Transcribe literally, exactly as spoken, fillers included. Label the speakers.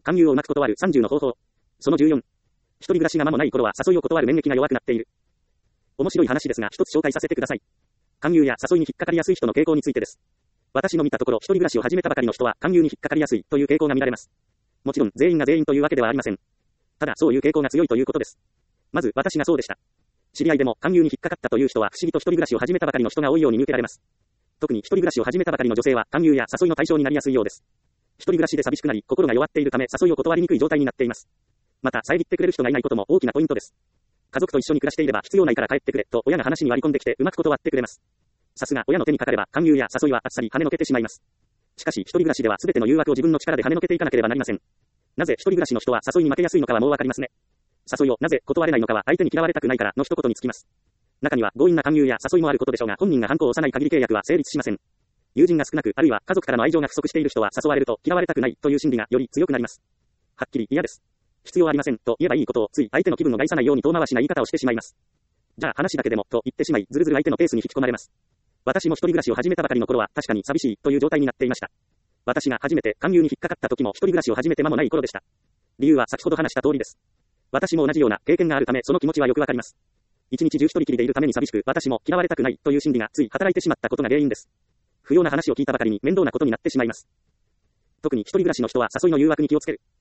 Speaker 1: 勧誘をうまく断るさんじゅうの方法。そのじゅうよん。一人暮らしが間もない頃は誘いを断る免疫が弱くなっている。面白い話ですが一つ紹介させてください。勧誘や誘いに引っかかりやすい人の傾向についてです。私の見たところ一人暮らしを始めたばかりの人は勧誘に引っかかりやすいという傾向が見られます。もちろん全員が全員というわけではありません。ただそういう傾向が強いということです。まず私がそうでした。知り合いでも勧誘に引っかかったという人は不思議と一人暮らしを始めたばかりの人が多いように見受けられます。特に一人暮らしを始めたばかりの女性は勧誘や誘いの対象になりやすいようです。一人暮らしで寂しくなり心が弱っているため誘いを断りにくい状態になっています。また遮ってくれる人がいないことも大きなポイントです。家族と一緒に暮らしていれば必要ないから帰ってくれと親が話に割り込んできてうまく断ってくれます。さすが親の手にかかれば勧誘や誘いはあっさり跳ねのけてしまいます。しかし一人暮らしでは全ての誘惑を自分の力で跳ねのけていかなければなりません。なぜ一人暮らしの人は誘いに負けやすいのかはもうわかりますね。誘いをなぜ断れないのかは相手に嫌われたくないからの一言につきます。中には強引な勧誘や誘いもあることでしょうが本人がハンコを押さない限り契約は成立しません。友人が少なくあるいは家族からの愛情が不足している人は誘われると嫌われたくないという心理がより強くなります。はっきり嫌です。必要ありませんと言えばいいことをつい相手の気分を害さないように遠回しな言い方をしてしまいます。じゃあ話だけでもと言ってしまいずるずる相手のペースに引き込まれます。私も一人暮らしを始めたばかりの頃は確かに寂しいという状態になっていました。私が初めて勧誘に引っかかった時も一人暮らしを始めて間もない頃でした。理由は先ほど話した通りです。私も同じような経験があるためその気持ちはよくわかります。一日中一人きりでいるために寂しく私も嫌われたくないという心理がつい働いてしまったことが原因です。不要な話を聞いたばかりに面倒なことになってしまいます。特に一人暮らしの人は誘いの誘惑に気をつける。